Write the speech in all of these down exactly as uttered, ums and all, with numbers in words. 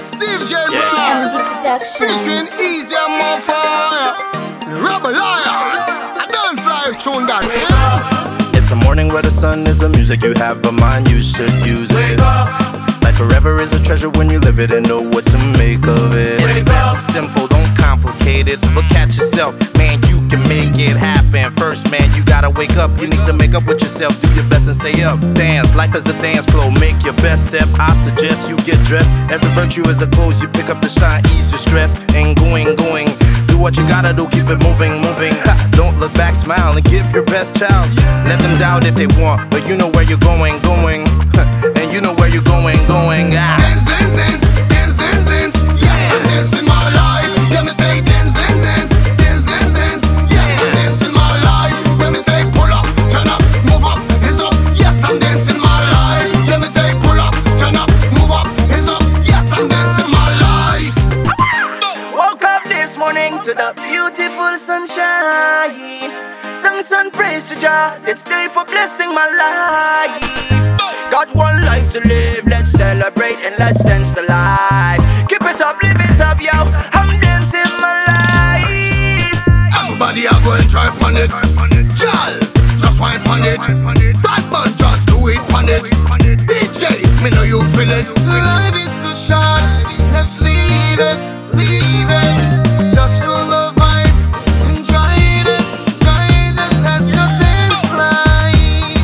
Steve J. Yeah. Brown, M D Productions. featuring Easy and More Fire, Rebel Liar. I don't fly tune that. It's a morning where the sun is the music. You have a mind, you should use it. Life forever is a treasure when you live it and know what to make of it. It's very simple, don't complicate it. Look at yourself, man, you can make it happen. First, man, you gotta wake up. You need to make up with yourself, do your best and stay up. Dance, life is a dance flow, make your best step. I suggest you get dressed. Every virtue is a clothes you pick up to shine, ease your stress. And going, going, do what you gotta do, keep it moving, moving. Ha, don't look back, smile and give your best child. Let them doubt if they want, but you know where you're going, going. And you know where you're going, going. Ah. Dance, dance, dance, dance, dance, dance. Yes, I'm dancing my life. Let me say dance, dance, dance, dance, dance, dance. Yes, I'm dancing my life. Let me say pull up, turn up, move up, hands up. Yes, I'm dancing my life. Let me say pull up, turn up, move up, hands up. Yes, I'm dancing my life. Woke up this morning to the beautiful sunshine. Thanks and praise to Jah this day for blessing my life. Got one life to live, let's celebrate and let's dance the life. Keep it up, live it up, yo, I'm dancing my life. Everybody are going try on it. Girl, just wine on it. Bad man, just do it on it. D J, me know you feel it. Life is too short, let's leave it, leave it. Just feel the vibe, enjoy this, enjoy this. Let's just dance life,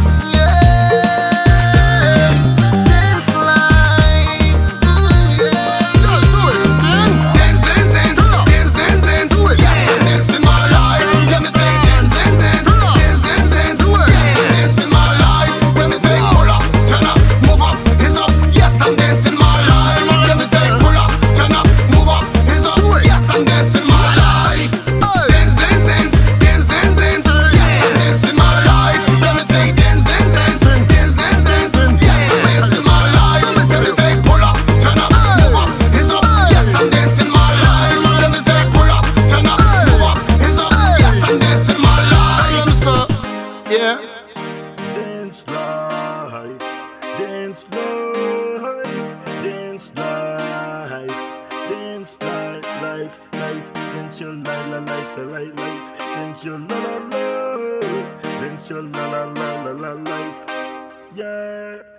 yeah. Dance life, yeah. Just do it, sing. Dance, dance, dance, dance, dance, dance. Do it. Yes, I'm dancing my life. Let me say dance, dance, dance, dance, dance, dance. Do it. Yes, I'm dancing my life. Let me say pull up, turn up, move up, hands up. Yes, I'm dancing my life. Let me say pull up, turn up, move up, hands up. Yes, I'm dancing my life. Dance, dance, dance, dance, dance, dance. Yes, I'm dancing my life. Let me say dance, dance, dance, dance, dance, dance. Yes, I'm dancing my life. Let me say pull up, turn up, move up, hands up. Yes, I'm dancing my life. Let me say pull up, turn up, move up, hands up. Yes, I'm dancing my life. Yeah. Dance life, dance life, dance life, dance life, life, life, dance your life, la life, la life, life, dance your la la la, dance your la la la la la life, yeah.